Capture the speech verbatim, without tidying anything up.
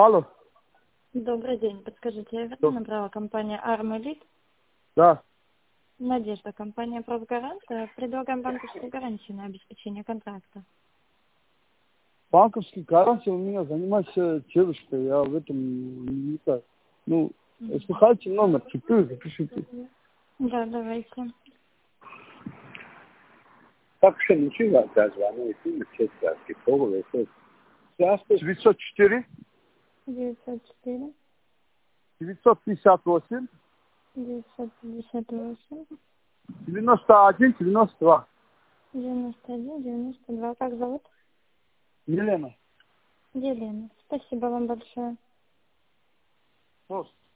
Алло. Добрый день. Подскажите, я верно Что? набрала компания Армелит? Да. Надежда, компания Профгарант. Э, Предлагаем банковскую гарантию на обеспечение контракта. Банковский гарантия у меня занимается девушка. Я в этом не так. Ну, если хотите номер, четыре, запишите. Да, давайте. Так что ничего, дозвонил, и честно, психолог, девятьсот четыре, девятьсот четыре, девятьсот пятьдесят восемь, девятьсот пятьдесят восемь, девяносто один, девяносто два. девяносто один, девяносто два. Как зовут? Елена. Елена. Спасибо вам большое. Просто.